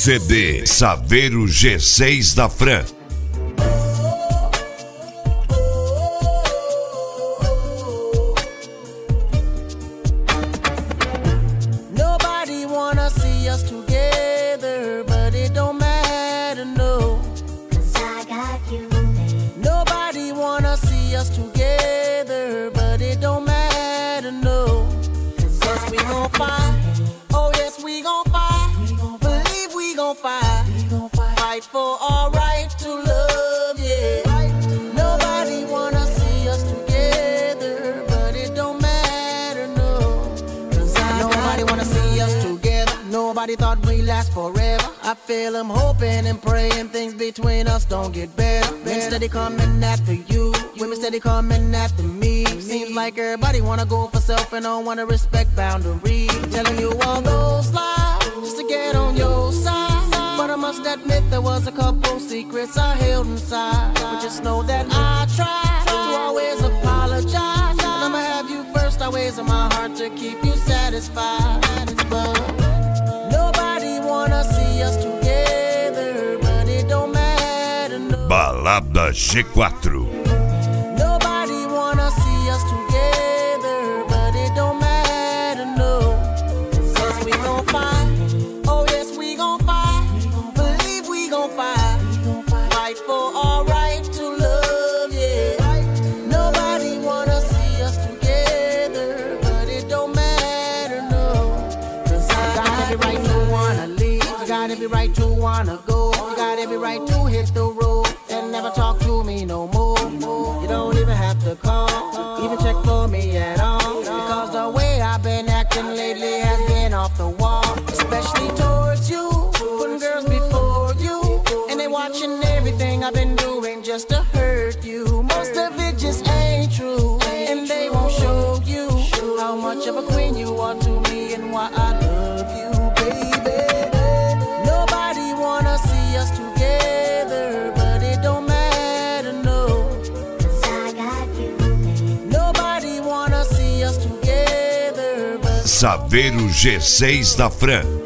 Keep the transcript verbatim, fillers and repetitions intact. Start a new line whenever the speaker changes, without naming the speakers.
C D Saveiro G seis da Fran.
Nobody wanna see us together, but it don't matter, no. 'Cause I got you, babe. Nobody wanna see us together, but it don't matter, no. 'Cause we gon' fight. Oh yes, we gon' fight. Believe we gon' fight. Fight for our right to love, yeah. Nobody wanna see us together, but it don't matter, no. 'Cause I Nobody wanna see us together. Nobody thought we'd last forever. I feel I'm hoping and praying things between us don't get better. Men steady coming after you, women steady coming after me. Seems like everybody wanna go for self and don't wanna respect boundaries. Telling you all those lies just to get on your side. But I must admit there was a couple secrets I held inside. But just know that I tried to always apologize. And I'ma have you first always in my heart to keep you satisfied. But nobody wanna see us together, but it don't matter, no.
Balada G quatro.
Nobody wanna see us together, but it don't matter, no. 'Cause we gon' fight. Oh yes, we gon' fight. Believe we gon' fight. Fight for our right to love, yeah. Nobody wanna see us together, but it don't matter, no. 'Cause I got every right to wanna leave. You got every right to wanna go. You got every right to hit the road and never talk to me no more. You don't even have to call, even check for me at all. Because the way I've been acting lately has been off the wall. Especially towards you, putting girls before you. And they watching everything I've been doing just to hurt you. Most of it just ain't true, and they won't show you how much of a queen you are to me and why I love you, baby. Nobody wanna see us together, but it don't matter, no. 'Cause I got you, babe. Nobody wanna see us together, but
Saveiro G seis da Fran.